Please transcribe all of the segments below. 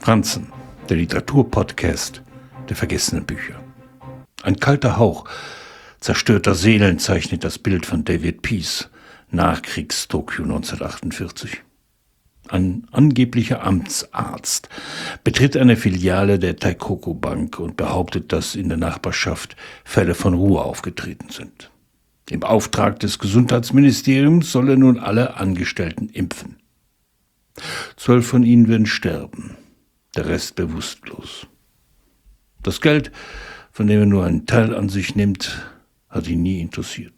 Franzen, der Literaturpodcast der vergessenen Bücher. Ein kalter Hauch zerstörter Seelen zeichnet das Bild von David Peace, Nachkriegs-Tokio 1948. Ein angeblicher Amtsarzt betritt eine Filiale der Taikoko Bank und behauptet, dass in der Nachbarschaft Fälle von Ruhr aufgetreten sind. Im Auftrag des Gesundheitsministeriums soll er nun alle Angestellten impfen. 12 von ihnen werden sterben, der Rest bewusstlos. Das Geld, von dem er nur einen Teil an sich nimmt, hat ihn nie interessiert.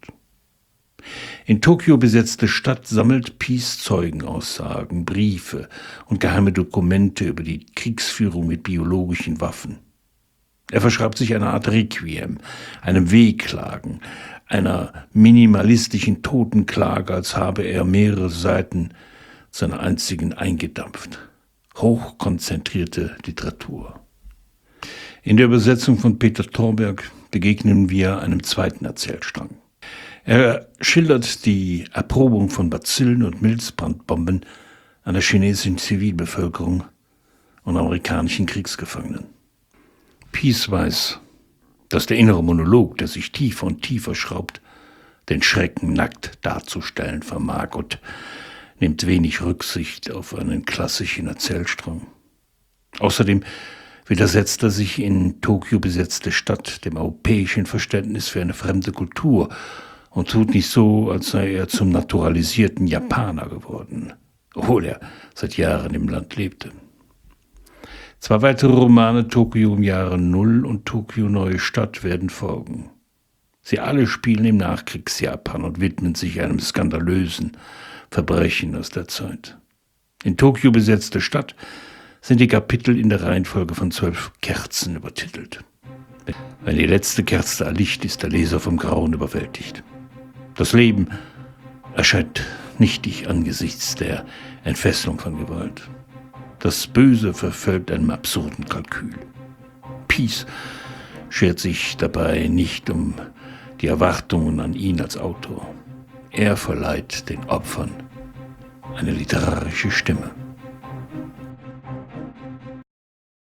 In Tokio besetzte Stadt sammelt Peace Zeugenaussagen, Briefe und geheime Dokumente über die Kriegsführung mit biologischen Waffen. Er verschreibt sich eine Art Requiem, einem Wehklagen, einer minimalistischen Totenklage, als habe er mehrere Seiten seiner einzigen eingedampft. Hochkonzentrierte Literatur. In der Übersetzung von Peter Thorberg begegnen wir einem zweiten Erzählstrang. Er schildert die Erprobung von Bazillen und Milzbrandbomben an der chinesischen Zivilbevölkerung und amerikanischen Kriegsgefangenen. Peace weiß, dass der innere Monolog, der sich tiefer und tiefer schraubt, den Schrecken nackt darzustellen vermag und nimmt wenig Rücksicht auf einen klassischen Erzählstrang. Außerdem widersetzt er sich in Tokio besetzte Stadt dem europäischen Verständnis für eine fremde Kultur und tut nicht so, als sei er zum naturalisierten Japaner geworden, obwohl er seit Jahren im Land lebte. 2 weitere Romane, Tokio im Jahre Null und Tokio Neue Stadt, werden folgen. Sie alle spielen im Nachkriegsjapan und widmen sich einem skandalösen Verbrechen aus der Zeit. In Tokio besetzte Stadt sind die Kapitel in der Reihenfolge von 12 Kerzen übertitelt. Wenn die letzte Kerze erlischt, ist der Leser vom Grauen überwältigt. Das Leben erscheint nichtig angesichts der Entfesselung von Gewalt. Das Böse verfolgt einem absurden Kalkül. Peace schert sich dabei nicht um die Erwartungen an ihn als Autor. Er verleiht den Opfern eine literarische Stimme.